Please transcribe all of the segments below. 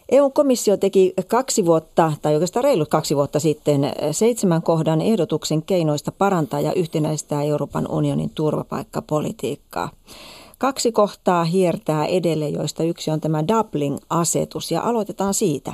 EU-komissio teki 2 vuotta, tai oikeastaan reilut 2 vuotta sitten, 7 kohdan ehdotuksen keinoista parantaa ja yhtenäistää Euroopan unionin turvapaikkapolitiikkaa. 2 kohtaa hiertää edelleen, joista yksi on tämä Dublin-asetus, ja aloitetaan siitä.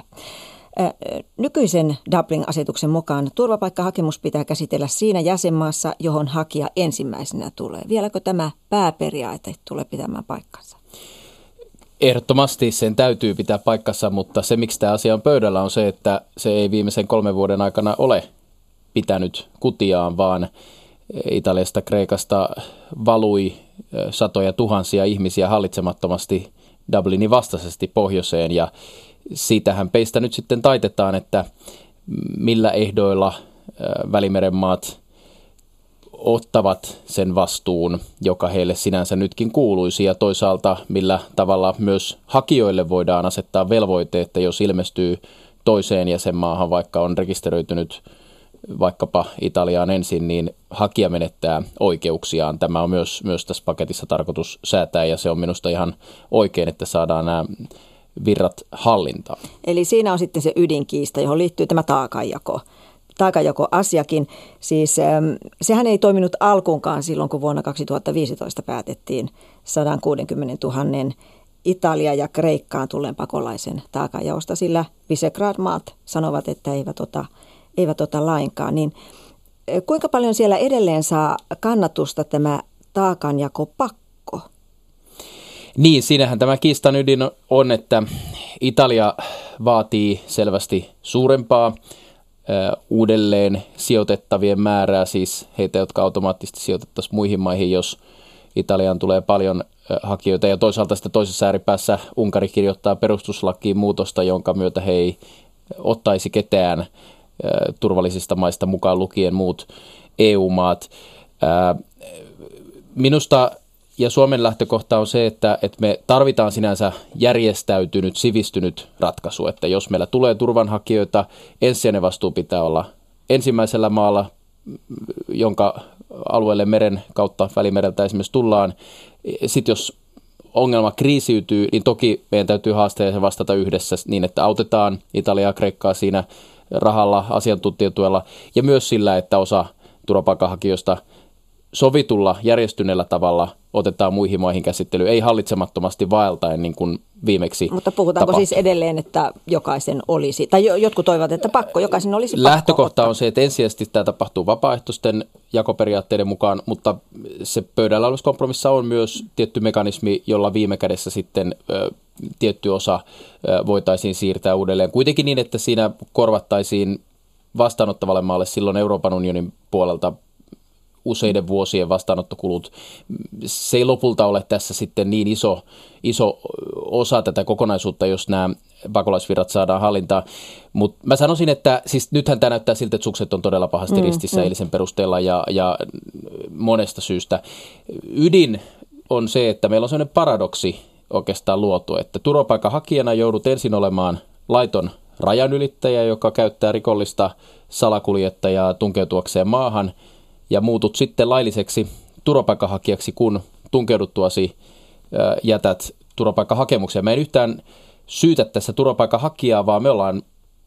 Nykyisen Dublin-asetuksen mukaan turvapaikkahakemus pitää käsitellä siinä jäsenmaassa, johon hakija ensimmäisenä tulee. Vieläkö tämä pääperiaate tulee pitämään paikkansa? Ehdottomasti sen täytyy pitää paikkansa, mutta se miksi tämä asia on pöydällä on se, että se ei viimeisen 3 vuoden aikana ole pitänyt kutiaan, vaan Italiasta, Kreikasta valui satoja tuhansia ihmisiä hallitsemattomasti Dublinin vastaisesti pohjoiseen, ja siitähän peistä nyt sitten taitetaan, että millä ehdoilla Välimeren maat ottavat sen vastuun, joka heille sinänsä nytkin kuuluisi, ja toisaalta millä tavalla myös hakijoille voidaan asettaa velvoite, että jos ilmestyy toiseen jäsenmaahan, vaikka on rekisteröitynyt vaikkapa Italiaan ensin, niin hakija menettää oikeuksiaan. Tämä on myös tässä paketissa tarkoitus säätää, ja se on minusta ihan oikein, että saadaan nämä virrat hallintaan. Eli siinä on sitten se ydinkiista, johon liittyy tämä taakanjakoasiakin. Siis sehän ei toiminut alkuunkaan silloin, kun vuonna 2015 päätettiin 160 000 Italia ja Kreikkaan tulleen pakolaisen taakanjaosta, sillä Visegrad-maat sanovat, että eivät ota lainkaan. Niin kuinka paljon siellä edelleen saa kannatusta tämä taakanjakopakko? Niin, siinähän tämä kiistan ydin on, että Italia vaatii selvästi suurempaa uudelleen sijoitettavien määrää, siis heitä, jotka automaattisesti sijoitettaisiin muihin maihin, jos Italiaan tulee paljon hakijoita. Ja toisaalta sitten toisessa ääripäässä Unkari kirjoittaa perustuslakiin muutosta, jonka myötä he ei ottaisi ketään turvallisista maista mukaan lukien muut EU-maat. Minusta ja Suomen lähtökohta on se, että me tarvitaan sinänsä järjestäytynyt, sivistynyt ratkaisu, että jos meillä tulee turvanhakijoita, ensisijainen vastuu pitää olla ensimmäisellä maalla, jonka alueelle meren kautta Välimereltä esimerkiksi tullaan. Sitten jos ongelma kriisiytyy, niin toki meidän täytyy haasteeseen vastata yhdessä niin, että autetaan Italiaa ja Kreikkaa siinä rahalla, asiantuntijatuella ja myös sillä, että osa turvapaikanhakijoista sovitulla järjestyneellä tavalla otetaan muihin maihin käsittelyyn, ei hallitsemattomasti vaeltaen niin kuin viimeksi Mutta puhutaanko tapahtui. Siis edelleen, että jokaisen olisi, tai jotkut toivat, että jokaisen olisi pakko Lähtökohta ottaa. on se, että ensisijaisesti tämä tapahtuu vapaaehtoisten jakoperiaatteiden mukaan, mutta se pöydällä olevassa kompromissa on myös tietty mekanismi, jolla viime kädessä sitten tietty osa voitaisiin siirtää uudelleen. Kuitenkin niin, että siinä korvattaisiin vastaanottavalle maalle silloin Euroopan unionin puolelta useiden vuosien vastaanottokulut. Se ei lopulta ole tässä sitten niin iso osa tätä kokonaisuutta, jos nämä pakolaisvirrat saadaan hallintaan. Mutta mä sanoisin, että siis nythän tämä näyttää siltä, että sukset on todella pahasti ristissä eilisen perusteella ja monesta syystä. Ydin on se, että meillä on sellainen paradoksi oikeastaan luotu, että turvapaikanhakijana joudut ensin olemaan laiton rajanylittäjä, joka käyttää rikollista salakuljettajaa tunkeutuakseen maahan, ja muutut sitten lailliseksi turvapaikanhakijaksi, kun tunkeuduttuasi jätät turvapaikkahakemuksen. Mä en yhtään syytä tässä turvapaikanhakijaa, vaan me ollaan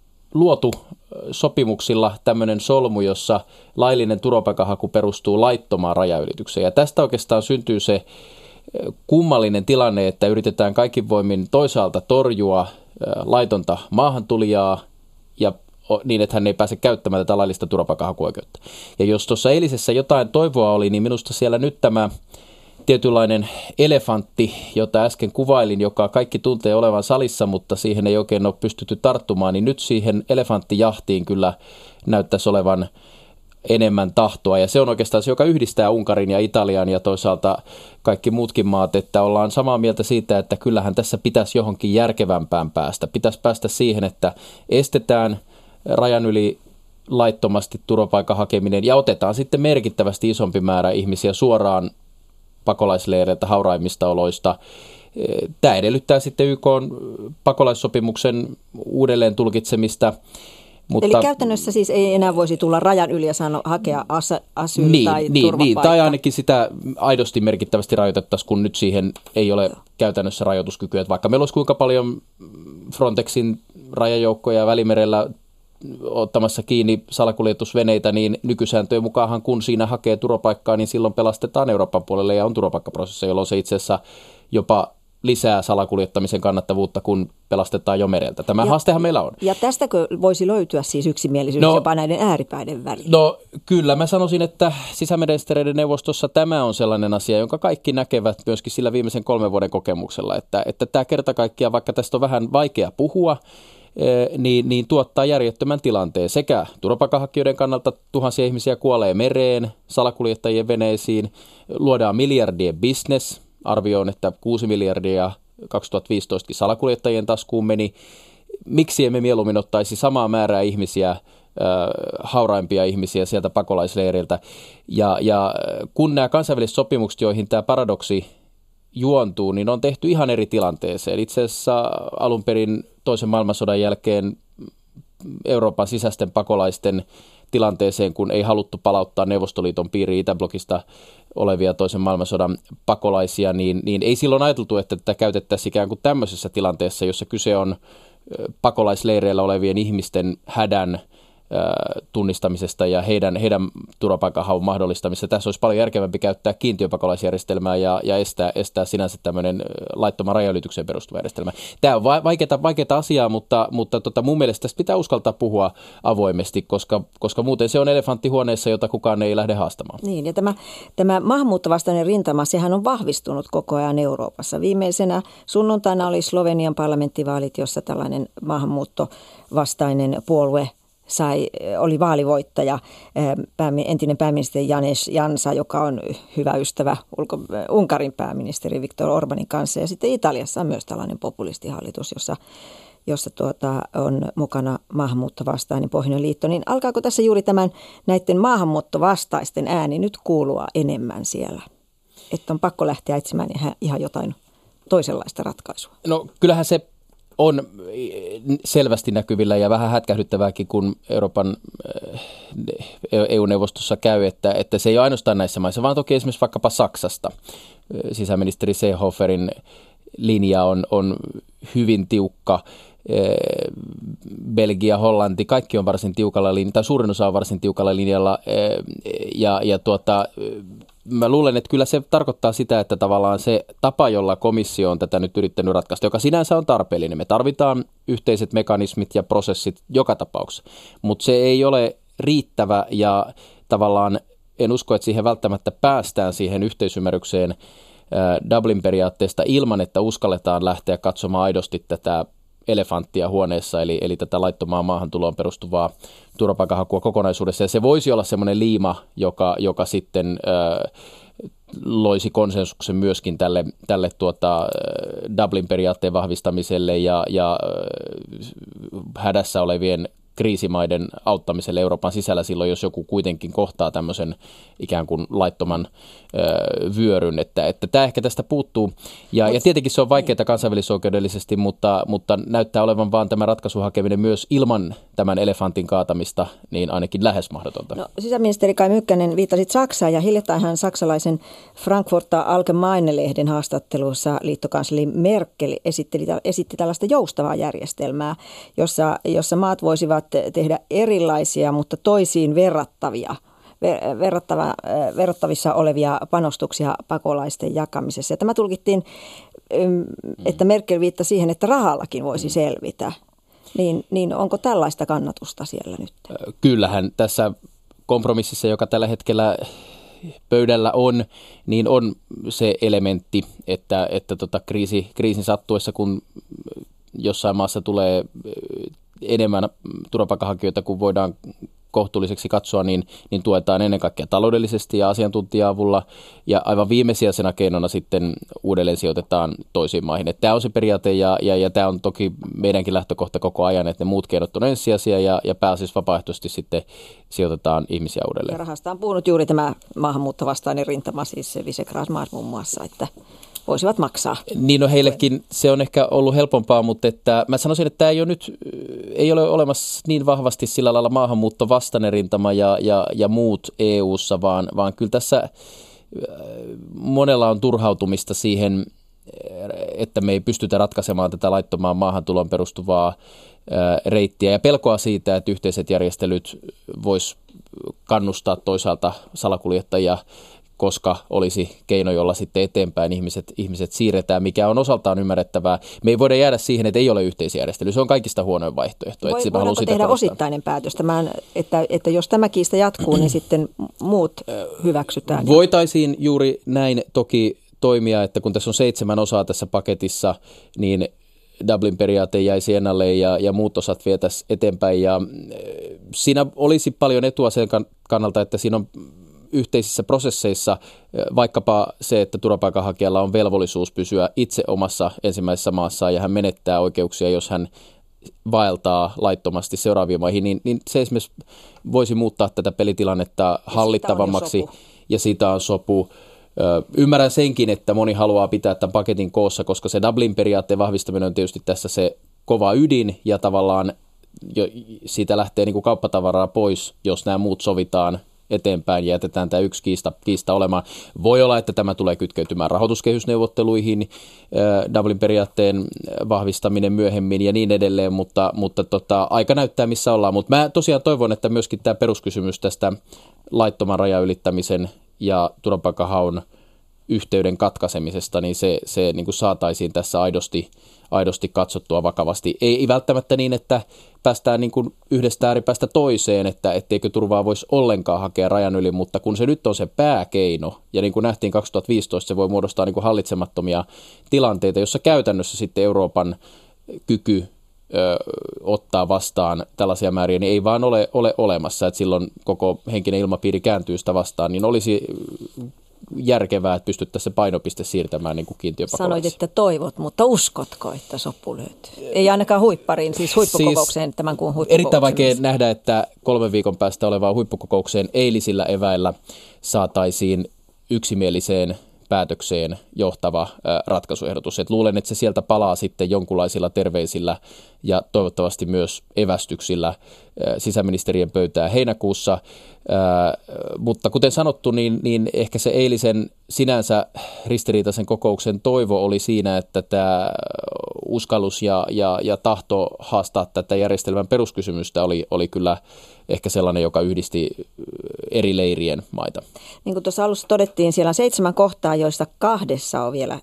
luotu sopimuksilla tämmöinen solmu, jossa laillinen turvapaikanhaku perustuu laittomaan rajaylitykseen. Ja tästä oikeastaan syntyy se kummallinen tilanne, että yritetään kaikin voimin toisaalta torjua laitonta maahantulijaa ja niin, että hän ei pääse käyttämään tätä laillista turvapaikanhakuoikeutta. Ja jos tuossa eilisessä jotain toivoa oli, niin minusta siellä nyt tämä tietynlainen elefantti, jota äsken kuvailin, joka kaikki tuntee olevan salissa, mutta siihen ei oikein ole pystytty tarttumaan, niin nyt siihen elefanttijahtiin kyllä näyttäisi olevan enemmän tahtoa. Ja se on oikeastaan se, joka yhdistää Unkarin ja Italian ja toisaalta kaikki muutkin maat, että ollaan samaa mieltä siitä, että kyllähän tässä pitäisi johonkin järkevämpään päästä. Pitäisi päästä siihen, että estetään rajan yli laittomasti turvapaikan hakeminen ja otetaan sitten merkittävästi isompi määrä ihmisiä suoraan pakolaisleireiltä hauraimmista oloista. Tämä edellyttää sitten YK:n pakolaissopimuksen uudelleen tulkitsemista. Mutta, eli käytännössä siis ei enää voisi tulla rajan yli ja hakea asyl tai turvapaikkaa. Niin, tai ainakin sitä aidosti merkittävästi rajoitettaisiin, kun nyt siihen ei ole käytännössä rajoituskykyä. Että vaikka meillä olisi kuinka paljon Frontexin rajajoukkoja Välimerellä ottamassa kiinni salakuljetusveneitä, niin nykysääntöjen mukaanhan kun siinä hakee turvapaikkaa, niin silloin pelastetaan Euroopan puolelle ja on turvapaikkaprosessi, jolloin se itse asiassa jopa lisää salakuljettamisen kannattavuutta, kun pelastetaan jo mereltä. Tämä haastehan meillä on. Ja tästäkö voisi löytyä siis yksimielisyys jopa näiden ääripäiden välillä? No kyllä, mä sanoisin, että sisäministereiden neuvostossa tämä on sellainen asia, jonka kaikki näkevät myöskin sillä viimeisen 3 vuoden kokemuksella, että tämä kerta kaikkiaan, vaikka tästä on vähän vaikea puhua, niin tuottaa järjettömän tilanteen. Sekä turvapaikanhakijoiden kannalta tuhansia ihmisiä kuolee mereen, salakuljettajien veneisiin, luodaan miljardien business. Arvioon, että 6 miljardia 2015 salakuljettajien taskuun meni. Miksi emme mieluummin ottaisi samaa määrää ihmisiä, hauraimpia ihmisiä sieltä pakolaisleiriltä? Ja kun nämä kansainväliset sopimukset, joihin tämä paradoksi juontuu, niin on tehty ihan eri tilanteeseen. Itse asiassa alun perin toisen maailmansodan jälkeen Euroopan sisäisten pakolaisten tilanteeseen, kun ei haluttu palauttaa Neuvostoliiton piiriin Itäblokista olevia toisen maailmansodan pakolaisia, niin ei silloin ajateltu, että tätä käytettäisiin ikään kuin tämmöisessä tilanteessa, jossa kyse on pakolaisleireillä olevien ihmisten hädän tunnistamisesta ja heidän turvapaikanhaun mahdollistamisesta. Tässä olisi paljon järkevämpi käyttää kiintiöpakolaisjärjestelmää ja estää sinänsä tämmöinen laittoman rajanylitykseen perustuva järjestelmä. Tämä on vaikeaa asiaa, mutta mun mielestä tästä pitää uskaltaa puhua avoimesti, koska muuten se on elefantti huoneessa, jota kukaan ei lähde haastamaan. Niin, ja tämä maahanmuuttovastainen rintama, sehän on vahvistunut koko ajan Euroopassa. Viimeisenä sunnuntaina oli Slovenian parlamenttivaalit, jossa tällainen maahanmuuttovastainen puolue oli vaalivoittaja, entinen pääministeri Janez Janša, joka on hyvä ystävä Unkarin pääministeri Viktor Orbanin kanssa. Ja sitten Italiassa on myös tällainen populistihallitus, jossa on mukana maahanmuuttovastainen Pohjoinen liitto. Niin alkaako tässä juuri näiden maahanmuuttovastaisten ääni nyt kuulua enemmän siellä? Että on pakko lähteä etsimään ihan jotain toisenlaista ratkaisua. No kyllähän se on selvästi näkyvillä ja vähän hätkähdyttävääkin, kun Euroopan EU-neuvostossa käy, että se ei ole ainoastaan näissä maissa, vaan toki esimerkiksi vaikkapa Saksasta. Sisäministeri Seehoferin linja on hyvin tiukka. Belgia, Hollanti, kaikki on varsin tiukalla linjalla, tai suurin osa on varsin tiukalla linjalla, mä luulen, että kyllä se tarkoittaa sitä, että tavallaan se tapa, jolla komissio on tätä nyt yrittänyt ratkaista, joka sinänsä on tarpeellinen. Me tarvitaan yhteiset mekanismit ja prosessit joka tapauksessa, mutta se ei ole riittävä ja tavallaan en usko, että siihen välttämättä päästään siihen yhteisymmärrykseen Dublin-periaatteesta ilman, että uskalletaan lähteä katsomaan aidosti tätä elefanttia huoneessa, eli tätä laittomaan maahantuloon perustuvaa turvapaikanhakua kokonaisuudessa. Ja se voisi olla semmoinen liima, joka sitten loisi konsensuksen myöskin tälle Dublin-periaatteen vahvistamiselle ja hädässä olevien kriisimaiden auttamiselle Euroopan sisällä silloin, jos joku kuitenkin kohtaa tämmöisen ikään kuin laittoman vyöryn, että tämä ehkä tästä puuttuu. Ja tietenkin se on vaikeaa kansainvälisoikeudellisesti, mutta näyttää olevan vaan tämä ratkaisun hakeminen myös ilman tämän elefantin kaatamista, niin ainakin lähes mahdotonta. No, sisäministeri Kai Mykkänen, viittasit Saksaan ja hiljattainhan saksalaisen Frankfurter Allgemeine-lehden haastattelussa liittokansleri Merkel esitti tällaista joustavaa järjestelmää, jossa maat voisivat tehdä erilaisia, mutta toisiin verrattavissa olevia panostuksia pakolaisten jakamisessa. Ja tämä tulkittiin, että Merkel viittasi siihen, että rahallakin voisi selvitä. Niin onko tällaista kannatusta siellä nyt? Kyllähän tässä kompromississa, joka tällä hetkellä pöydällä on, niin on se elementti, että kriisin sattuessa, kun jossain maassa tulee enemmän turvapaikanhakijoita kuin voidaan kohtuulliseksi katsoa, niin tuetaan ennen kaikkea taloudellisesti ja asiantuntija-avulla. Ja aivan viimesijaisena keinona sitten uudelleen sijoitetaan toisiin maihin. Tämä on se periaate ja tämä on toki meidänkin lähtökohta koko ajan, että ne muut keinot on ensisijaisia ja pääasiassa vapaaehtoisesti sitten sijoitetaan ihmisiä uudelleen. Ja rahasta on puhunut juuri tämä maahanmuuttovastainen rintama, siis Visegrad-maat muun muassa, että voisivat maksaa. Niin, no heillekin se on ehkä ollut helpompaa, mutta että mä sanoisin, että tämä ei ole olemassa niin vahvasti sillä lailla maahanmuuttovastainen rintama ja muut EU:ssa, vaan kyllä tässä monella on turhautumista siihen, että me ei pystytä ratkaisemaan tätä laittomaan maahantuloon perustuvaa reittiä ja pelkoa siitä, että yhteiset järjestelyt vois kannustaa toisaalta salakuljettajia, koska olisi keino, jolla sitten eteenpäin ihmiset siirretään, mikä on osaltaan ymmärrettävää. Me ei voida jäädä siihen, että ei ole yhteisjärjestely. Se on kaikista huonoin vaihtoehto. Voidaanko tehdä osittainen päätös, että jos tämä kiista jatkuu, niin sitten muut hyväksytään? Voitaisiin juuri näin toki toimia, että kun tässä on 7 osaa tässä paketissa, niin Dublin-periaate jäisi ennalleen ja muut osat vietäisiin eteenpäin. Ja siinä olisi paljon etua sen kannalta, että siinä on yhteisissä prosesseissa vaikkapa se, että turvapaikanhakijalla on velvollisuus pysyä itse omassa ensimmäisessä maassaan ja hän menettää oikeuksia, jos hän vaeltaa laittomasti seuraaviin maihin, niin se esimerkiksi voisi muuttaa tätä pelitilannetta hallittavammaksi ja siitä on sopu. Ymmärrän senkin, että moni haluaa pitää tämän paketin koossa, koska se Dublin-periaatteen vahvistaminen on tietysti tässä se kova ydin ja tavallaan siitä lähtee niin kuin kauppatavaraa pois, jos nämä muut sovitaan eteenpäin ja jätetään tämä yksi kiista olemaan. Voi olla, että tämä tulee kytkeytymään rahoituskehysneuvotteluihin, Dublin-periaatteen vahvistaminen myöhemmin ja niin edelleen, mutta aika näyttää missä ollaan. Mutta mä tosiaan toivon, että myöskin tämä peruskysymys tästä laittoman rajaylittämisen ja turvapaikanhaun yhteyden katkaisemisesta, niin se niin kuin saataisiin tässä aidosti katsottua vakavasti. Ei välttämättä niin, että päästään niin kuin yhdestä ääripäästä toiseen, että etteikö turvaa voisi ollenkaan hakea rajan yli, mutta kun se nyt on se pääkeino, ja niin kuin nähtiin 2015, se voi muodostaa niin kuin hallitsemattomia tilanteita, jossa käytännössä sitten Euroopan kyky ottaa vastaan tällaisia määriä, niin ei vaan ole olemassa, että silloin koko henkinen ilmapiiri kääntyy sitä vastaan, niin olisi järkevää, että pystyttäisiin se painopiste siirtämään niin kuin kiintiöpakolaisiin. Sanoit, että toivot, mutta uskotko, että sopu löytyy? Ei ainakaan huippariin, siis huippukokoukseen, tämän kuun huippukokoukseen. Erittäin vaikea nähdä, että 3 viikon päästä olevaan huippukokoukseen eilisillä eväillä saataisiin yksimieliseen päätökseen johtava ratkaisuehdotus. Et luulen, että se sieltä palaa sitten jonkunlaisilla terveisillä ja toivottavasti myös evästyksillä sisäministerien pöytää heinäkuussa. Mutta kuten sanottu, niin ehkä se eilisen sinänsä ristiriitaisen kokouksen toivo oli siinä, että tämä uskallus ja tahto haastaa tätä järjestelmän peruskysymystä oli kyllä ehkä sellainen, joka yhdisti eri leirien maita. Niin kuin tuossa alussa todettiin, siellä on 7 kohtaa, joista 2 on vielä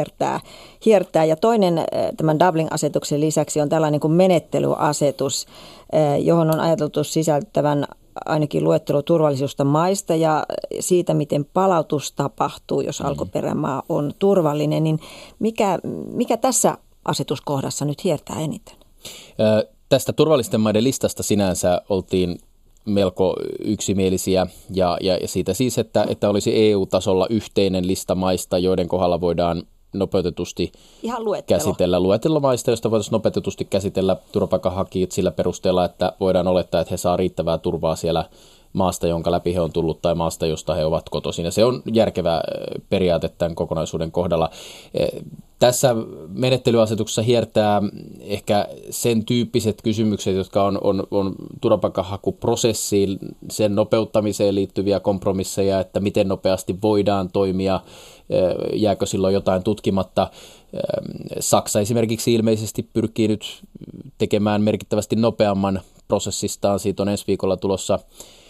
hiertää. Ja toinen tämän Dublin-asetuksen lisäksi on tällainen kuin menettelyasetus, johon on ajateltu sisältävän ainakin luettelo turvallisista maista ja siitä, miten palautus tapahtuu, jos alkuperämaa on turvallinen. Niin mikä tässä asetuskohdassa nyt hiertää eniten? Tästä turvallisten maiden listasta sinänsä oltiin melko yksimielisiä ja siitä siis, että olisi EU-tasolla yhteinen lista maista, joiden kohdalla voidaan nopeutetusti käsitellä luettelomaista, josta voitaisiin nopeutetusti käsitellä turvapaikanhakijat sillä perusteella, että voidaan olettaa, että he saa riittävää turvaa siellä maasta, jonka läpi he on tullut, tai maasta, josta he ovat kotoisin. Ja se on järkevä periaate tämän kokonaisuuden kohdalla. Tässä menettelyasetuksessa hiertää ehkä sen tyyppiset kysymykset, jotka on turvapaikanhakuprosessiin, sen nopeuttamiseen liittyviä kompromisseja, että miten nopeasti voidaan toimia, jääkö silloin jotain tutkimatta. Saksa esimerkiksi ilmeisesti pyrkii nyt tekemään merkittävästi nopeamman prosessistaan. Siitä on ensi viikolla tulossa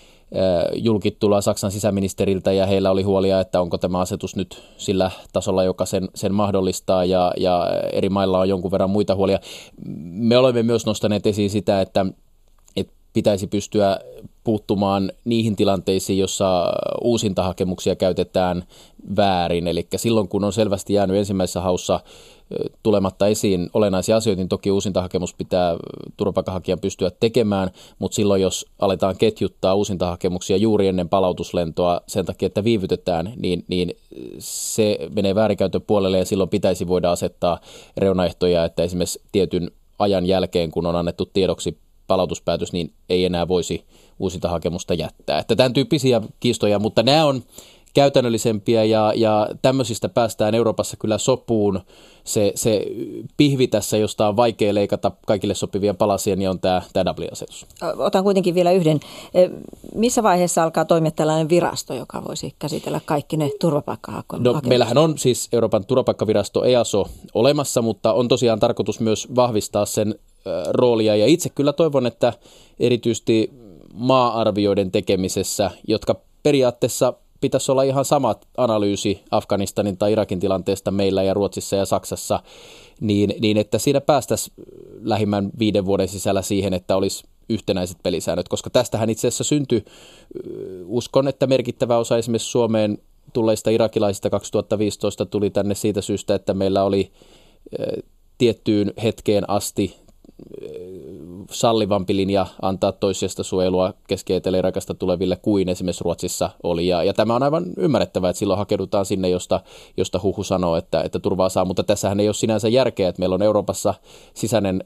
julkitulua Saksan sisäministeriltä ja heillä oli huolia, että onko tämä asetus nyt sillä tasolla, joka sen mahdollistaa ja eri mailla on jonkun verran muita huolia. Me olemme myös nostaneet esiin sitä, että pitäisi pystyä puuttumaan niihin tilanteisiin, jossa uusintahakemuksia käytetään väärin. Eli silloin, kun on selvästi jäänyt ensimmäisessä haussa tulematta esiin olennaisia asioita, niin toki uusintahakemus pitää turvapaikanhakijan pystyä tekemään, mutta silloin, jos aletaan ketjuttaa uusintahakemuksia juuri ennen palautuslentoa sen takia, että viivytetään, niin se menee väärinkäytön puolelle ja silloin pitäisi voida asettaa reunaehtoja, että esimerkiksi tietyn ajan jälkeen, kun on annettu tiedoksi palautuspäätös, niin ei enää voisi uusintahakemusta jättää. Että tämän tyyppisiä kiistoja, mutta nämä on käytännöllisempiä ja tämmöisistä päästään Euroopassa kyllä sopuun. Se pihvi tässä, josta on vaikea leikata kaikille sopivia palasia, niin on tämä Dublin-asetus. Otan kuitenkin vielä yhden. Missä vaiheessa alkaa toimia tällainen virasto, joka voisi käsitellä kaikki ne turvapaikkahakemukset? No, meillähän on siis Euroopan turvapaikkavirasto EASO olemassa, mutta on tosiaan tarkoitus myös vahvistaa sen roolia. Ja itse kyllä toivon, että erityisesti maa-arvioiden tekemisessä, jotka periaatteessa pitäisi olla ihan samat analyysi Afganistanin tai Irakin tilanteesta meillä ja Ruotsissa ja Saksassa, niin että siinä päästäisiin lähimmän 5 vuoden sisällä siihen, että olisi yhtenäiset pelisäännöt, koska tästähän itse asiassa syntyi, uskon, että merkittävä osa esimerkiksi Suomeen tulleista irakilaisista 2015 tuli tänne siitä syystä, että meillä oli tiettyyn hetkeen asti sallivampi linja antaa toissijaista suojelua Keski- ja Etelä-Irakasta tuleville kuin esimerkiksi Ruotsissa oli. Ja tämä on aivan ymmärrettävää, että silloin hakeudutaan sinne, josta huhu sanoo, että turvaa saa. Mutta tässähän ei ole sinänsä järkeä, että meillä on Euroopassa sisäinen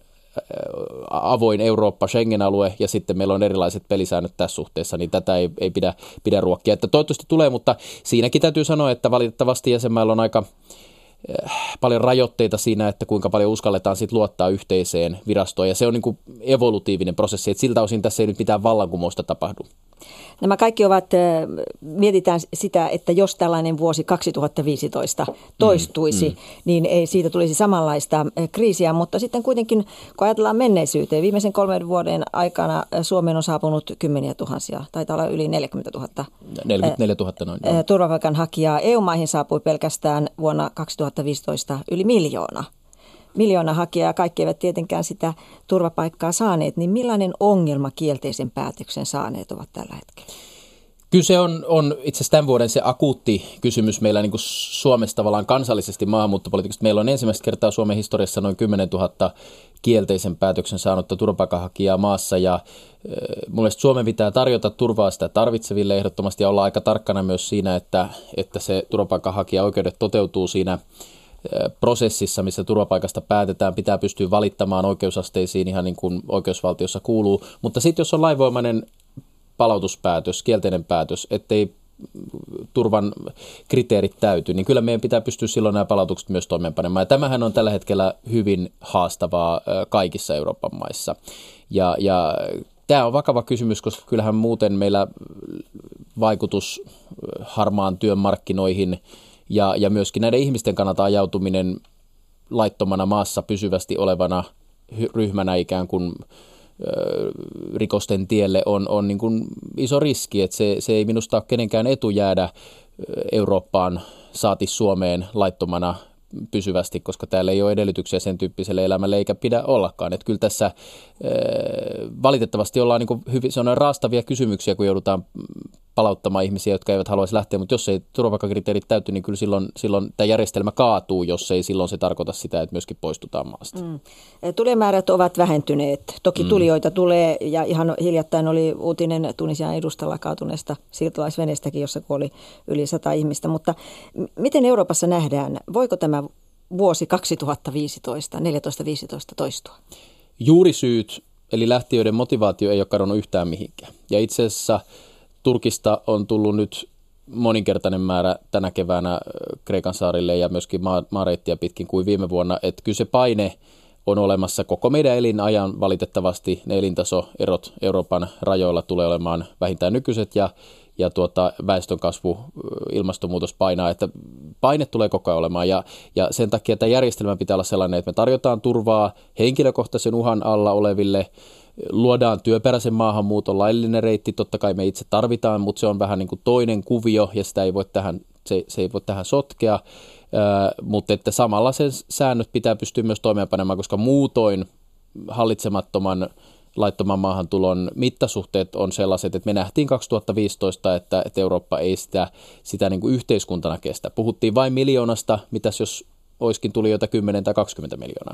avoin Eurooppa, Schengen-alue ja sitten meillä on erilaiset pelisäännöt tässä suhteessa, niin tätä ei pidä ruokkia. Että toivottavasti tulee, mutta siinäkin täytyy sanoa, että valitettavasti jäsenmailla on aika paljon rajoitteita siinä, että kuinka paljon uskalletaan sit luottaa yhteiseen virastoon. Ja se on niin kuin evolutiivinen prosessi, että siltä osin tässä ei nyt mitään vallankumousta tapahdu. Nämä kaikki mietitään sitä, että jos tällainen vuosi 2015 toistuisi, niin ei siitä tulisi samanlaista kriisiä. Mutta sitten kuitenkin, kun ajatellaan menneisyyteen, viimeisen 3 vuoden aikana Suomeen on saapunut kymmeniä tuhansia, taitaa olla yli 40 000. 44 000 noin. Turvapaikanhakijaa. EU-maihin saapui pelkästään vuonna 2015 yli 1 miljoona hakijaa, kaikki eivät tietenkään sitä turvapaikkaa saaneet, niin millainen ongelma kielteisen päätöksen saaneet ovat tällä hetkellä? Kyllä se on itse asiassa tämän vuoden se akuutti kysymys meillä niin kuin Suomessa tavallaan kansallisesti maahanmuuttopolitiikasta. Meillä on ensimmäistä kertaa Suomen historiassa noin 10 000 kielteisen päätöksen saanutta turvapaikanhakijaa maassa ja mun mielestä Suomen pitää tarjota turvaa sitä tarvitseville ehdottomasti ja olla aika tarkkana myös siinä, että se turvapaikanhakija-oikeudet toteutuu siinä prosessissa, missä turvapaikasta päätetään, pitää pystyä valittamaan oikeusasteisiin ihan niin kuin oikeusvaltiossa kuuluu, mutta sitten jos on lainvoimainen palautuspäätös, kielteinen päätös, ettei turvan kriteerit täyty, niin kyllä meidän pitää pystyä silloin nämä palautukset myös toimeenpanemaan. Ja tämähän on tällä hetkellä hyvin haastavaa kaikissa Euroopan maissa. Ja tämä on vakava kysymys, koska kyllähän muuten meillä vaikutus harmaan työn markkinoihin ja myöskin näiden ihmisten kannalta ajautuminen laittomana maassa pysyvästi olevana ryhmänä ikään kuin rikosten tielle on niin kuin iso riski, että se ei minusta ole kenenkään etu jäädä Eurooppaan saati Suomeen laittomana pysyvästi, koska täällä ei ole edellytyksiä sen tyyppiselle elämälle eikä pidä ollakaan. Että kyllä tässä valitettavasti ollaan niin kuin hyvin raastavia kysymyksiä, kun joudutaan palauttamaan ihmisiä, jotka eivät haluaisi lähteä, mutta jos ei turvapaikkakriteerit täyty, niin kyllä silloin tämä järjestelmä kaatuu, jos ei silloin se tarkoita sitä, että myöskin poistutaan maasta. Tulijamäärät ovat vähentyneet. Toki tulijoita tulee ja ihan hiljattain oli uutinen Tunisian edustalla kaatuneesta siirtolaisveneestäkin, jossa kuoli yli 100 ihmistä. Mutta miten Euroopassa nähdään, voiko tämä vuosi 2015, 14-15 toistua? Juurisyyt, eli lähtiöiden motivaatio ei ole kadonnut yhtään mihinkään. Ja itse asiassa Turkista on tullut nyt moninkertainen määrä tänä keväänä Kreikan saarille ja myöskin maareittiä pitkin kuin viime vuonna. Että kyllä se paine on olemassa koko meidän elinajan valitettavasti. Ne elintasoerot Euroopan rajoilla tulee olemaan vähintään nykyiset ja väestönkasvu, ilmastonmuutos painaa, että paine tulee koko ajan olemaan ja sen takia tämä järjestelmä pitää olla sellainen, että me tarjotaan turvaa henkilökohtaisen uhan alla oleville, luodaan työperäisen maahanmuuton laillinen reitti, totta kai me itse tarvitaan, mutta se on vähän niin kuin toinen kuvio ja sitä ei voi se ei voi tähän sotkea, mutta että samalla sen säännöt pitää pystyä myös toimeenpanemaan, koska muutoin hallitsemattoman laittoman maahantulon mittasuhteet on sellaiset, että me nähtiin 2015, että Eurooppa ei sitä niin kuin yhteiskuntana kestä. Puhuttiin vain 1 miljoonasta, mitäs jos olisikin tulijoita 10 tai 20 miljoonaa.